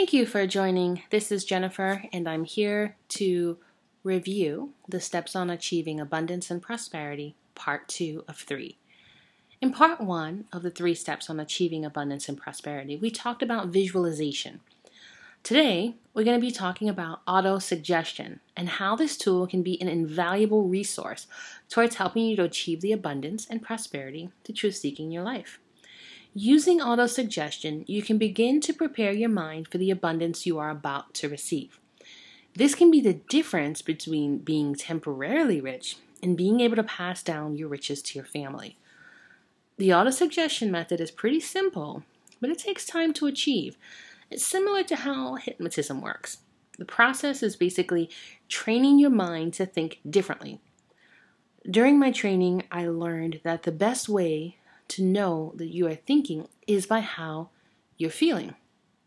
Thank you for joining. This is Jennifer, and I'm here to review the steps on achieving abundance and prosperity, part 2 of 3. In part 1 of the 3 steps on achieving abundance and prosperity, we talked about visualization. Today, we're going to be talking about auto-suggestion and how this tool can be an invaluable resource towards helping you to achieve the abundance and prosperity that you're seeking in your life. Using auto-suggestion, you can begin to prepare your mind for the abundance you are about to receive. This can be the difference between being temporarily rich and being able to pass down your riches to your family. The auto-suggestion method is pretty simple, but it takes time to achieve. It's similar to how hypnotism works. The process is basically training your mind to think differently. During my training, I learned that the best way to know that you are thinking is by how you're feeling.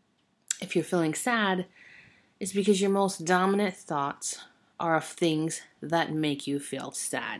If you're feeling sad, it's because your most dominant thoughts are of things that make you feel sad.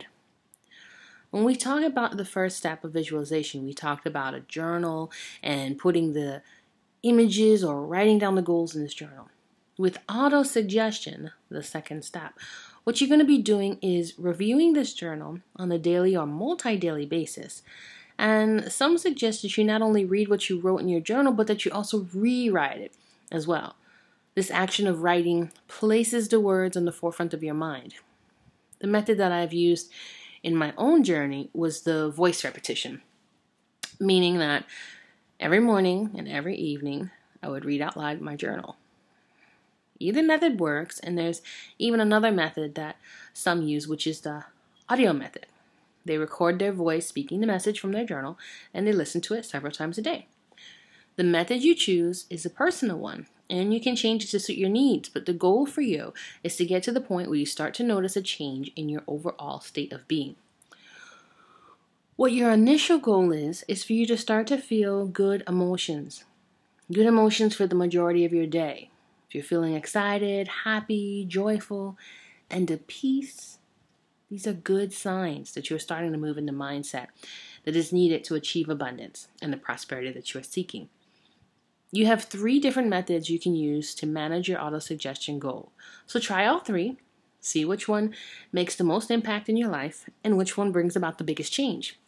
When we talk about the first step of visualization, we talked about a journal and putting the images or writing down the goals in this journal. With auto-suggestion, the second step, what you're going to be doing is reviewing this journal on a daily or multi-daily basis. And some suggest that you not only read what you wrote in your journal, but that you also rewrite it as well. This action of writing places the words on the forefront of your mind. The method that I've used in my own journey was the voice repetition, meaning that every morning and every evening, I would read out loud my journal. Either method works, and there's even another method that some use, which is the audio method. They record their voice speaking the message from their journal, and they listen to it several times a day. The method you choose is a personal one, and you can change it to suit your needs, but the goal for you is to get to the point where you start to notice a change in your overall state of being. What your initial goal is for you to start to feel good emotions. Good emotions for the majority of your day. If you're feeling excited, happy, joyful, and at peace, these are good signs that you're starting to move in the mindset that is needed to achieve abundance and the prosperity that you are seeking. You have 3 different methods you can use to manage your auto-suggestion goal. So try all 3, see which one makes the most impact in your life, and which one brings about the biggest change.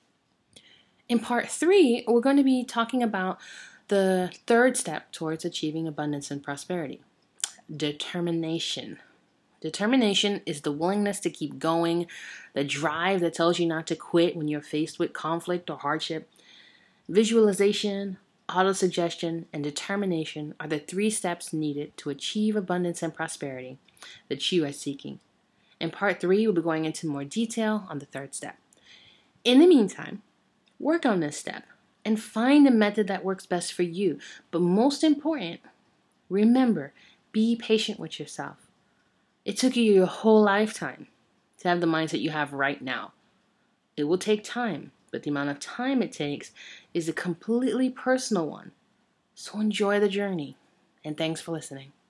In part 3, we're going to be talking about the 3rd step towards achieving abundance and prosperity: determination. Determination is the willingness to keep going, the drive that tells you not to quit when you're faced with conflict or hardship. Visualization, auto-suggestion, and determination are the 3 steps needed to achieve abundance and prosperity that you are seeking. In part 3, we'll be going into more detail on the 3rd step. In the meantime, work on this step and find the method that works best for you. But most important, remember, be patient with yourself. It took you your whole lifetime to have the mindset you have right now. It will take time, but the amount of time it takes is a completely personal one. So enjoy the journey, and thanks for listening.